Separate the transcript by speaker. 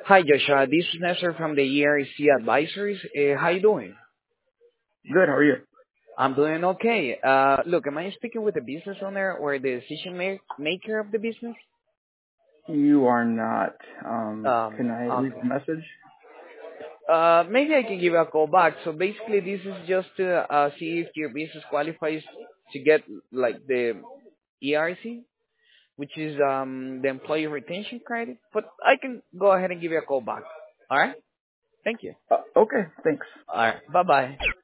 Speaker 1: Hi, Joshua. This is Nestor from the ERC Advisories. How you doing?
Speaker 2: Good. How are you?
Speaker 1: I'm doing okay. Look, am I speaking with the business owner or the decision maker of the business?
Speaker 2: You are not. Can I leave
Speaker 1: Okay.
Speaker 2: a message?
Speaker 1: Maybe I can give you a call back. So basically, this is just to see if your business qualifies to get like the ERC, which is the employee retention credit. But I can go ahead and give you a call back. All right. Thank you.
Speaker 2: Okay. Thanks.
Speaker 1: All right. Bye bye.